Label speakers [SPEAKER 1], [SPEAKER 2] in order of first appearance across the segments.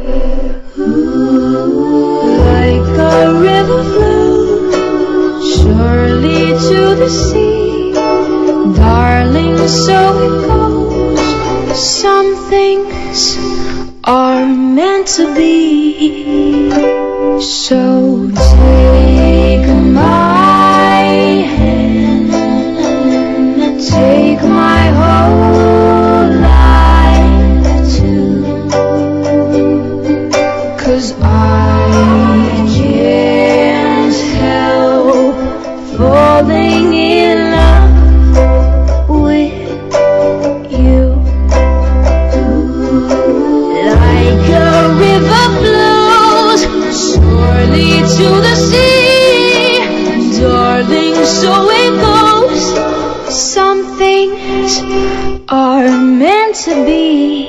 [SPEAKER 1] Like a river flows surely to the sea, darling, so it goes. Some things are meant to be. So take my hand, take my whole life too, 'cause I can't help falling in love with you. Like a river flows surely to the sea, darling, so it goes. Some things are meant to be.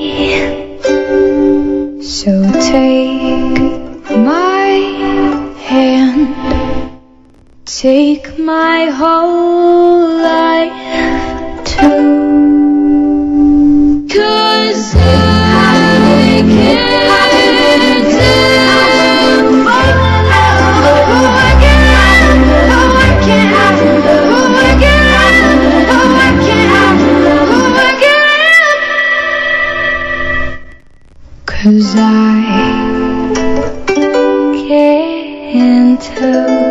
[SPEAKER 1] So take my hand, take my whole life too, 'cause I can't Cause I can't help